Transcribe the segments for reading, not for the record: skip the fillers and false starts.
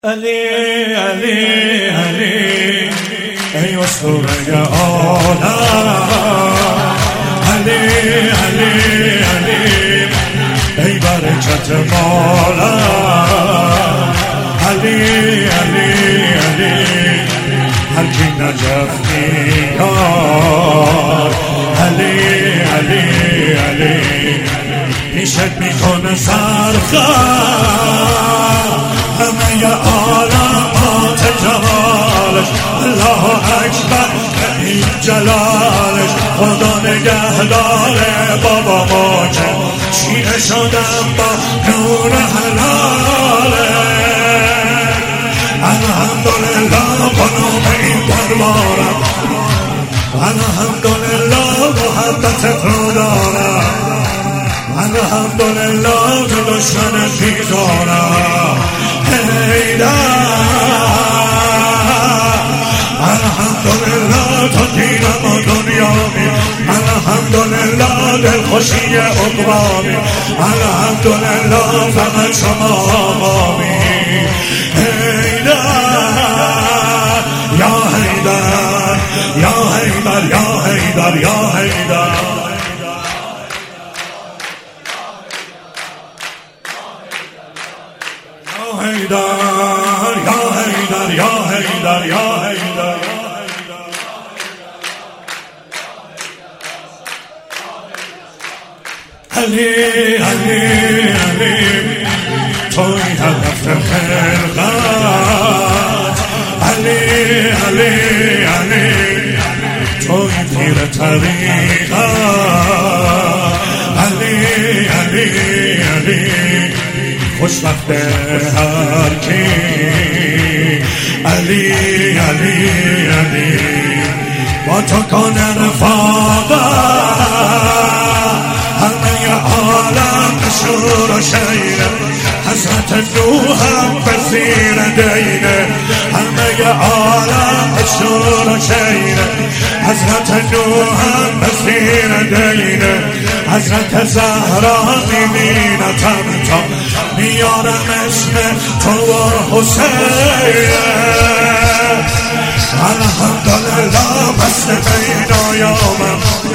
علی علی علی ای اسطوره عالم، علی علی علی ای برکت مالم، علی علی علی هر کی نجف میاد، علی علی علی پیشت میکنه سرخم، همه عالم آت جمالش، الله اکبر این جلالش، خدا نگهداره بابا ما که شیعه شدم با نور حلاله. الحمدلله قنوم این دربارم، الحمدلله محبت رو دارم، الحمدلله که دشمنش بیزارم، الحمدلله تا دیرم و دنیامی، الحمدلله دلخوشی عقبامی، الحمدلله فقط شما آقامی. یا حیدر یا حیدر یا حیدر یا حیدر حیدر یا حیدر یا حیدر یا حیدر علی علی علی توی هدف خلقت، علی علی علی توی پیر طریقت، علی علی علی خوشبخت هر کی، علی علی علی با تو کنه رفاقت، همه عالم شور و شیره، حضرت نوح هم به زیر دینه، همه عالم شور و شیره، حضرت نوح هم به زیر دینه، حضرت زهرا میبینتم تا میارم اسم تو و حسین، الحمدلله بست بین آیامم،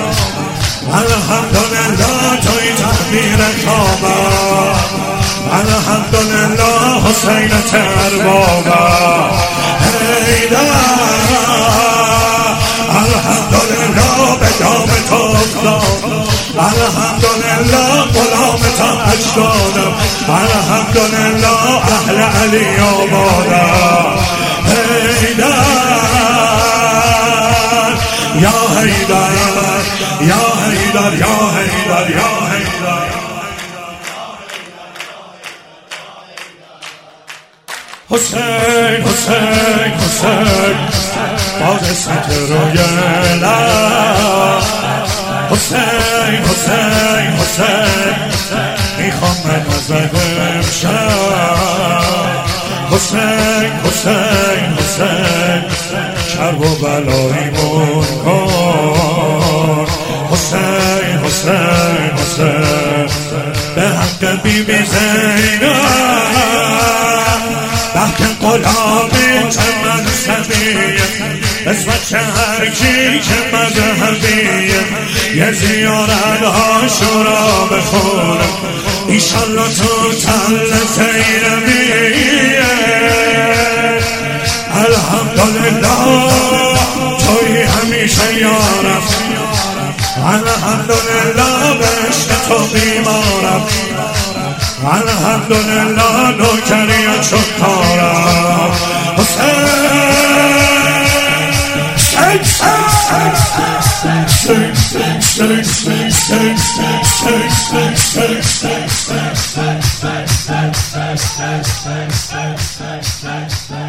الحمدلله توی تحبیر کامم، الحمدلله حسین تربابم، الحمدلله به دام تو افتادم، الحمدلله غلام تا اجدادم، الحمدلله اهل علی آبادم، یا حیدر یا حیدر یا حیدر یا حیدر حسین حسین حسین باز ست روی لب، حسین حسین حسین میخوام من ازدم شب، حسین حسین حسین شرب و بلایمون کن، حسین حسین حسین به حق بی بی زینب، بحک غلامی چه منصبیه، اسمت چه هرکی که مذهبیه، یه زیارت عاشورا بخورم ایشالله تو تل زینبیه، الحمدلله توی همیشه یارم، الحمدلله به عشق تو بیمارم، الحمدلله نوکریت شد کارم، حسین